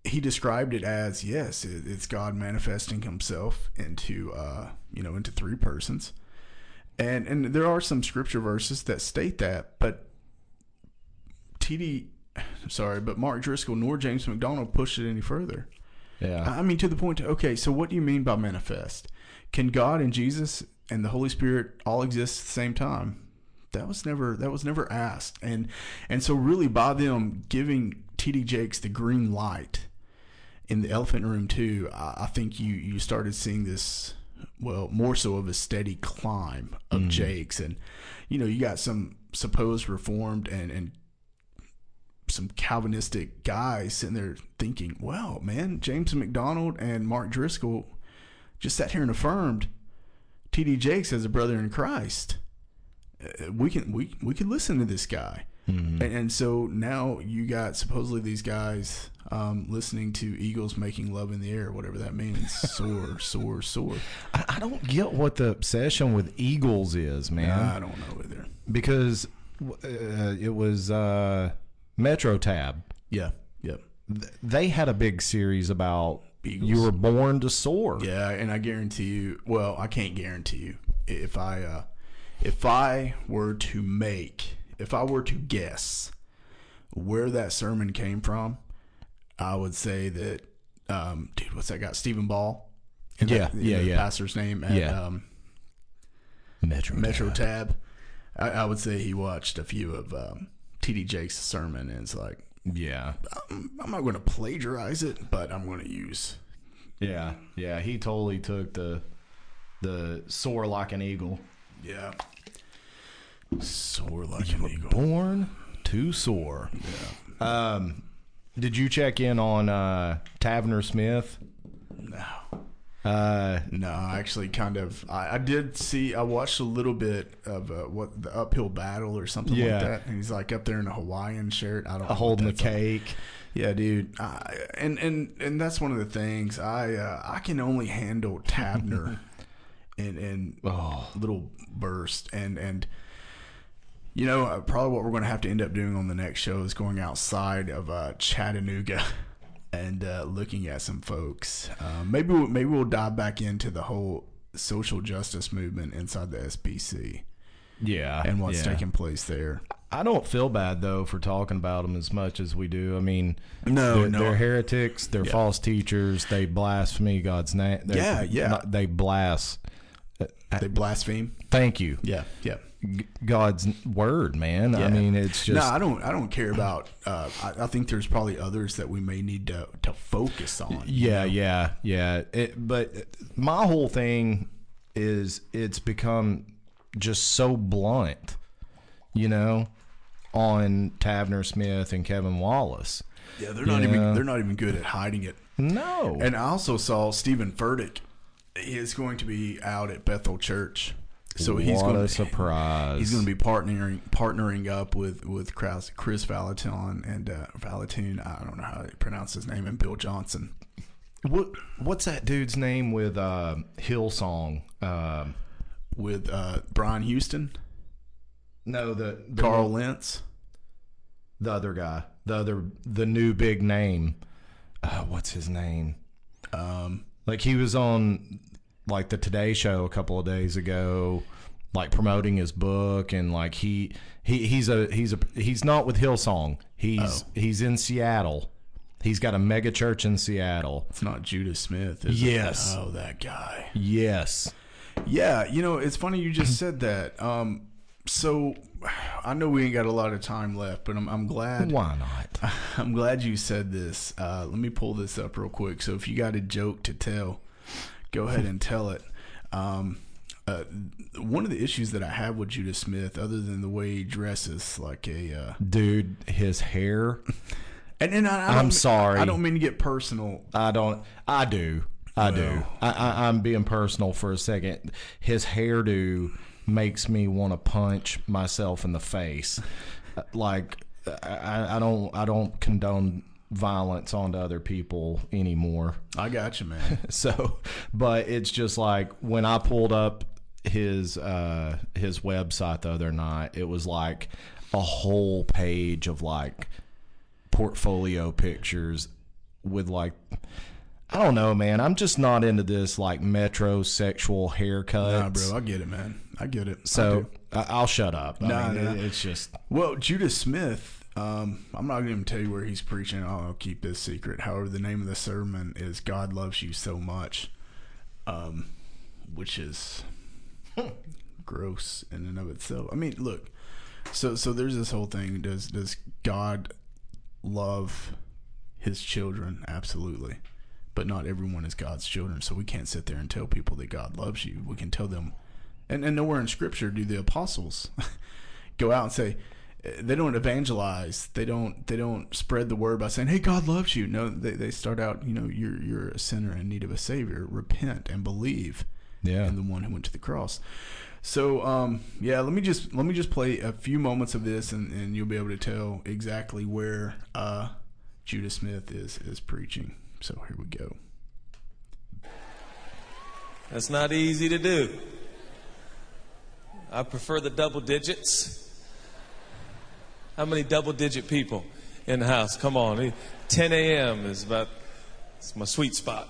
he described it as, yes, it, it's God manifesting himself into, uh, you know, into three persons. And, and there are some scripture verses that state that, but T D, sorry, but Mark Driscoll nor James McDonald pushed it any further. Yeah. I mean, to the point, okay, so what do you mean by manifest? Can God and Jesus and the Holy Spirit all exist at the same time? That was never that was never asked. And and so really by them giving T D Jakes the green light in the elephant room too, I, I think you, you started seeing this, well, more so of a steady climb of mm. Jakes. And, you know, you got some supposed Reformed and, and some Calvinistic guys sitting there thinking, well, man, James McDonald and Mark Driscoll just sat here and affirmed T D Jakes as a brother in Christ. Uh, we can we we can listen to this guy, mm-hmm. and, and so now you got supposedly these guys um, listening to Eagles making love in the air, whatever that means. Soar, soar, soar. I, I don't get what the obsession with Eagles is, man. Nah, I don't know either. Because uh, it was uh, Metro Tab. Yeah, yep. Th- they had a big series about Eagles. You were born to soar. Yeah, and I guarantee you. Well, I can't guarantee you if I. Uh, If I were to make, if I were to guess where that sermon came from, I would say that, um, dude, what's that guy? Stephen Ball? Yeah, that, yeah, the yeah. pastor's name at yeah. um, Metro, Metro Tab. Tab. I, I would say he watched a few of um, T D Jakes' sermon, and it's like, yeah, I'm, I'm not going to plagiarize it, but I'm going to use. Yeah, yeah, he totally took the the soar like an eagle. Yeah. Soar like You an were eagle. born to soar. Yeah. Um, did you check in on uh, Tavener Smith? No. Uh, No, I actually kind of. I, I did see. I watched a little bit of uh, what the uphill battle or something Yeah. like that. And he's like up there in a Hawaiian shirt. I don't know holding the what that's cake. like. Yeah, dude. I, and and and that's one of the things. I uh, I can only handle Tavener in in Oh. little burst and and. You know, uh, probably what we're going to have to end up doing on the next show is going outside of uh, Chattanooga and uh, looking at some folks. Um, maybe we'll, maybe we'll dive back into the whole social justice movement inside the S B C. Yeah, and what's yeah. taking place there. I don't feel bad though for talking about them as much as we do. I mean, no, they're, no, they're heretics. They're yeah. false teachers. They blaspheme God's name. They're, Yeah, yeah. Not, they blas. They blaspheme. Thank you. Yeah, yeah. God's word, man. Yeah. I mean, it's just. No, I don't. I don't care about. Uh, I, I think there's probably others that we may need to to focus on. Yeah, you know? yeah, yeah. It, but my whole thing is it's become just so blunt, you know, on Tavener Smith and Kevin Wallace. Yeah, they're not Yeah. even. They're not even good at hiding it. No. And I also saw Stephen Furtick is going to be out at Bethel Church. So he's what going a surprise. He's going to be partnering partnering up with with Chris, Chris Valentin and uh, Valentin. I don't know how to pronounce his name, and Bill Johnson. What what's that dude's name with uh, Hillsong? Um, with uh, Brian Houston, no, the, the Carl Lentz, the other guy, the other the new big name. Uh, what's his name? Um, like he was on like the Today Show a couple of days ago, like promoting his book, and like he he he's a he's a he's not with Hillsong. He's Oh. he's in Seattle. He's got a mega church in Seattle. It's not Judas Smith, is Yes. it? Oh, that guy. Yes. Yeah, you know, it's funny you just said that. Um, so I know we ain't got a lot of time left, but I'm I'm glad. Why not? I'm glad you said this. Uh, let me pull this up real quick. So if you got a joke to tell, go ahead and tell it. Um, uh, one of the issues that I have with Judas Smith, other than the way he dresses like a uh, Dude, his hair. and, and I, I don't, I'm sorry. I don't mean to get personal. I don't. I do. I do. Well. I, I, I'm being personal for a second. His hairdo makes me want to punch myself in the face. Like I, I don't. I don't condone violence onto other people anymore. I got you, man. So, but it's just like when I pulled up his uh, his website the other night, it was like a whole page of like portfolio pictures with like, I don't know, man. I'm just not into this like metrosexual haircut. Nah, bro, I get it, man. I get it. So I I, I'll shut up. I Nah, mean, nah. it- it's just Well, Judah Smith, um, I'm not going to even tell you where he's preaching. I'll keep this secret. However, the name of the sermon is God Loves You So Much, um, which is gross in and of itself. I mean, look, so so there's this whole thing. Does does God love his children? Absolutely. But not everyone is God's children, so we can't sit there and tell people that God loves you. We can tell them, and, and nowhere in Scripture do the apostles go out and say, they don't evangelize, they don't they don't spread the word by saying, hey, God loves you. No, they, they start out, you know, you're you're a sinner in need of a Savior. Repent and believe yeah. in the one who went to the cross. So um, yeah, let me just let me just play a few moments of this, and, and you'll be able to tell exactly where uh, Judah Smith is is preaching. So here we go. That's not easy to do. I prefer the double digits. How many double digit people in the house? Come on. ten a.m. is about, it's my sweet spot.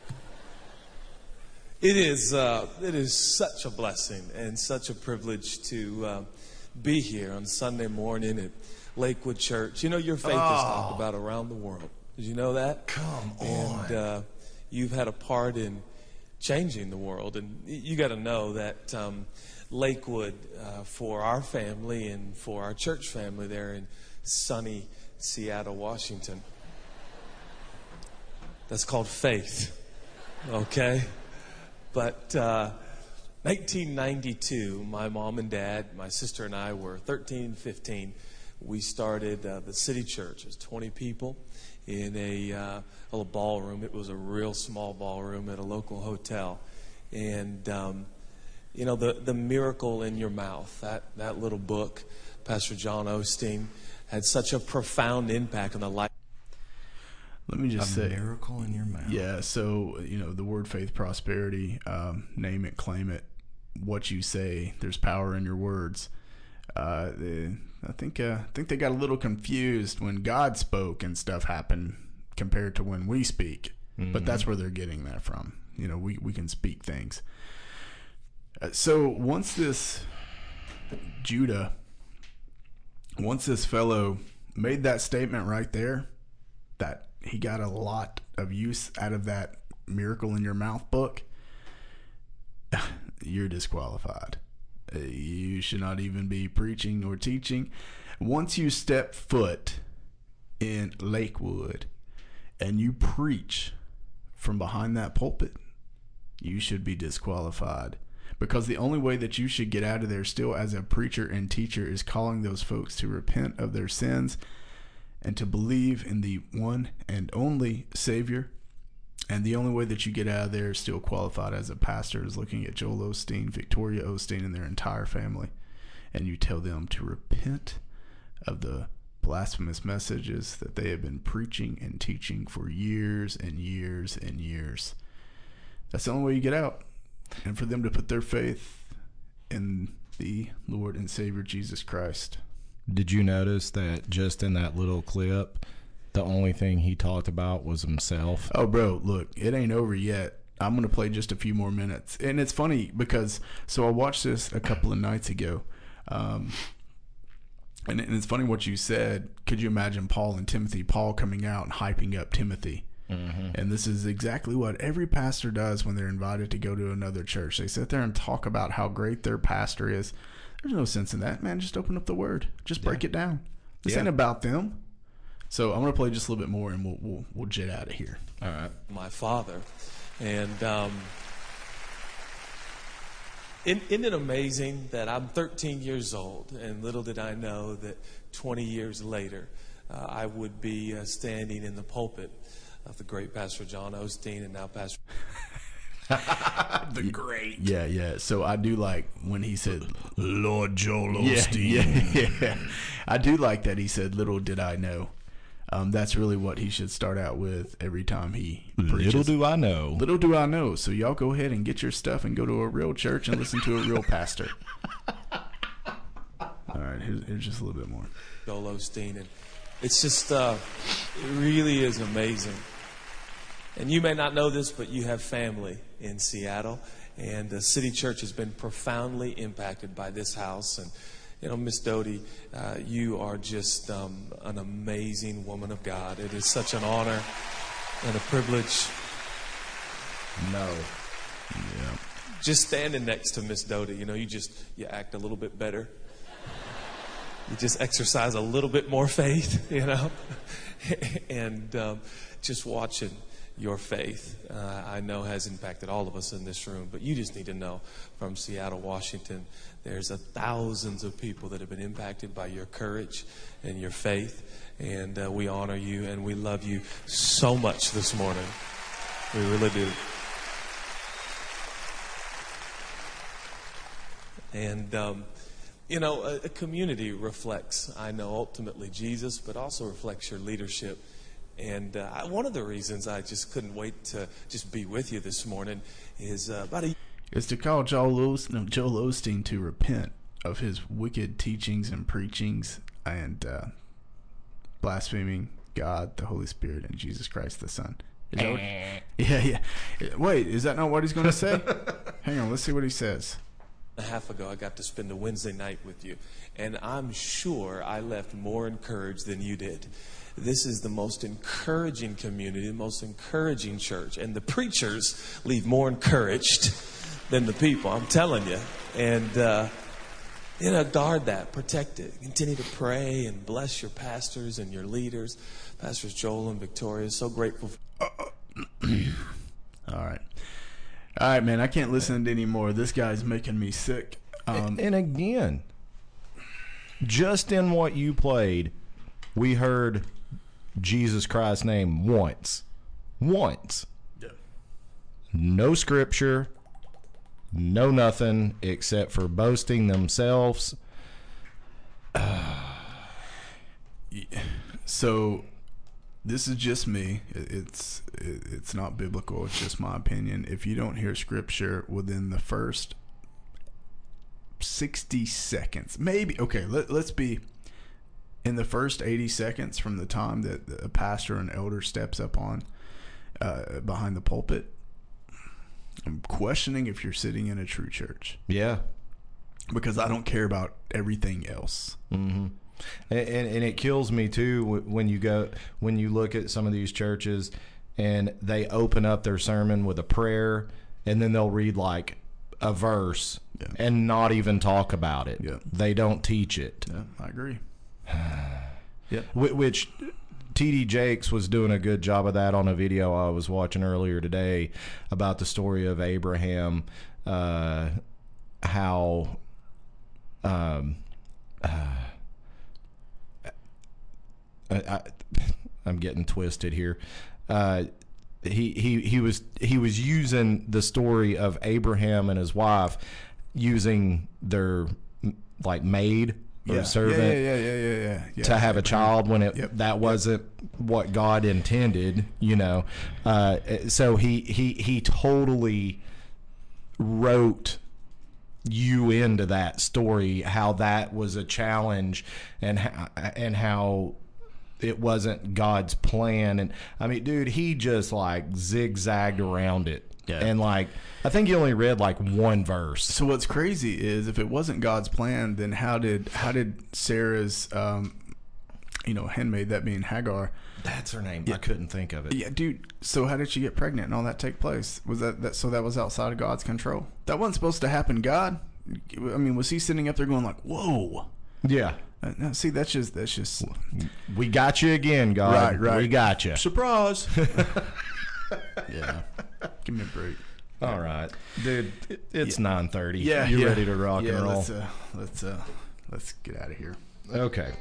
It is, uh, it is such a blessing and such a privilege to uh, be here on Sunday morning at Lakewood Church. You know, your faith is talked about around the world. Did you know that? Come on. And uh, you've had a part in changing the world. And you got to know that um, Lakewood, uh, for our family and for our church family there in sunny Seattle, Washington, that's called faith. Okay? But uh, nineteen ninety-two, my mom and dad, my sister and I were thirteen and fifteen. We started uh, the City Church. It was twenty people in a, uh, a little ballroom. It was a real small ballroom at a local hotel. And, um, you know, the, the Miracle in Your Mouth, that, that little book, Pastor John Osteen, had such a profound impact on the life. Let me just A say, miracle in your mouth. yeah, so, you know, the word faith, prosperity, um, name it, claim it, what you say, there's power in your words. Uh, they, I think uh, I think they got a little confused when God spoke and stuff happened compared to when we speak. Mm-hmm. But that's where they're getting that from. You know, we, we can speak things. Uh, so once this Judah, once this fellow made that statement right there, that he got a lot of use out of that Miracle in Your Mouth book, you're disqualified. You should not even be preaching or teaching. Once you step foot in Lakewood and you preach from behind that pulpit, you should be disqualified. Because the only way that you should get out of there still as a preacher and teacher is calling those folks to repent of their sins and to believe in the one and only Savior. And the only way that you get out of there still qualified as a pastor is looking at Joel Osteen, Victoria Osteen, and their entire family. And you tell them to repent of the blasphemous messages that they have been preaching and teaching for years and years and years. That's the only way you get out. And for them to put their faith in the Lord and Savior Jesus Christ. Did you notice that just in that little clip, the only thing he talked about was himself? Oh, bro, look, it ain't over yet. I'm going to play just a few more minutes. And it's funny because, so I watched this a couple of nights ago. Um, and, and it's funny what you said. Could you imagine Paul and Timothy, Paul coming out and hyping up Timothy? Mm-hmm. And this is exactly what every pastor does when they're invited to go to another church. They sit there and talk about how great their pastor is. There's no sense in that, man. Just open up the word. Just break yeah. it down. This yeah. ain't about them. So I'm going to play just a little bit more, and we'll we'll, we'll jet out of here. All right. My father. And um, isn't it amazing that I'm thirteen years old, and little did I know that twenty years later uh, I would be uh, standing in the pulpit of the great Pastor John Osteen, and now Pastor... the great. Yeah, yeah. So I do like when he said, Lord Joel Osteen. Yeah, yeah, yeah. I do like that he said, little did I know. Um, that's really what he should start out with every time he preaches. Little do I know. Little do I know. So y'all go ahead and get your stuff and go to a real church and listen to a real pastor. All right, here's, here's just a little bit more. Joel Osteen. And it's just, uh, it really is amazing And you may not know this, but you have family in Seattle. And the City Church has been profoundly impacted by this house. And, you know, Miss Doty, uh, you are just um, an amazing woman of God. It is such an honor and a privilege. No. Yeah. Just standing next to Miss Doty, you know, you just, you act a little bit better. You just exercise a little bit more faith, you know. and um, just watching your faith, uh, I know has impacted all of us in this room. But you just need to know, from Seattle, Washington, there's a thousands of people that have been impacted by your courage and your faith. And uh, we honor you and we love you so much this morning. We really do. And, um, you know, a, a community reflects, I know, ultimately Jesus, but also reflects your leadership. And uh, I, one of the reasons I just couldn't wait to just be with you this morning is uh, about a is to call Joel Osteen, no, Joel Osteen to repent of his wicked teachings and preachings and uh, blaspheming God, the Holy Spirit, and Jesus Christ, the Son. Is that what, yeah, yeah. Wait, is that not what he's going to say? Hang on, let's see what he says. A half ago, I got to spend a Wednesday night with you, and I'm sure I left more encouraged than you did. This is the most encouraging community, the most encouraging church, and the preachers leave more encouraged than the people, I'm telling you. And, uh, you know, guard that, protect it, continue to pray and bless your pastors and your leaders, Pastors Joel and Victoria. So grateful for All right. All right, man, I can't listen to anymore. This guy's making me sick. Um, and again, just in what you played, we heard Jesus Christ's name once. Once. Yeah. No scripture, no nothing except for boasting themselves. So this is just me. It's it's not biblical. It's just my opinion. If you don't hear scripture within the first sixty seconds, maybe, okay, let, let's be in the first eighty seconds from the time that a pastor or an elder steps up on uh, behind the pulpit, I'm questioning if you're sitting in a true church. Yeah. Because I don't care about everything else. Mm-hmm. And, and, and it kills me too when you go when you look at some of these churches and they open up their sermon with a prayer and then they'll read like a verse yeah. and not even talk about it. Yeah. They don't teach it. Yeah, I agree. Yeah, which T D Jakes was doing a good job of that on a video I was watching earlier today about the story of Abraham, uh, how um, uh, I, I, I'm getting twisted here. Uh, he he he was he was using the story of Abraham and his wife using their like maid or yeah. servant yeah, yeah, yeah, yeah, yeah, yeah. to have a child when it yep. that wasn't yep. what God intended, you know. Uh, so he he he totally wrote you into that story, how that was a challenge and how, and how it wasn't God's plan. And I mean, dude, he just like zigzagged around it. Yeah. And like, I think he only read like one verse. So what's crazy is if it wasn't God's plan, then how did how did Sarah's um, you know, handmaid, that being Hagar, that's her name. Yeah. I couldn't think of it. Yeah, dude. So how did she get pregnant and all that take place? Was that, that so that was outside of God's control? That wasn't supposed to happen. God, I mean, was he sitting up there going like, "Whoa"? Yeah. Uh, no, see, that's just that's just. We got you again, God. Right, right. We got you. Surprise. Yeah. Give me a break. All right, dude. It's yeah. nine thirty. Yeah, you yeah. ready to rock yeah, and roll? Let's uh, let's uh, let's get out of here. Okay.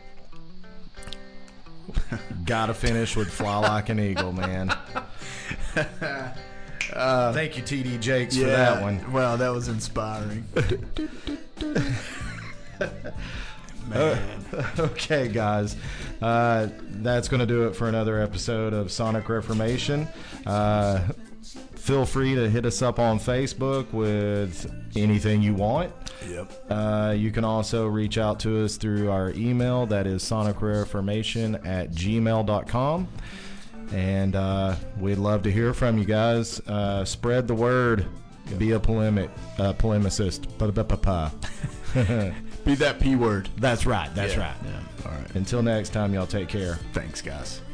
Gotta finish with "Fly Like an Eagle," man. Uh, Thank you, T D Jakes, yeah, for that one. Well, that was inspiring. Man. Uh, okay, guys. Uh, that's going to do it for another episode of Sonic Reformation. Uh, feel free to hit us up on Facebook with anything you want. Yep. Uh, you can also reach out to us through our email. That is sonicreformation at gmail dot com. And uh, we'd love to hear from you guys. Uh, spread the word. Be a polemic, uh, polemicist. Pa-pa-pa-pa. Be that P word. That's right. That's Yeah. right. Yeah. All right. Until next time, y'all take care. Thanks, guys.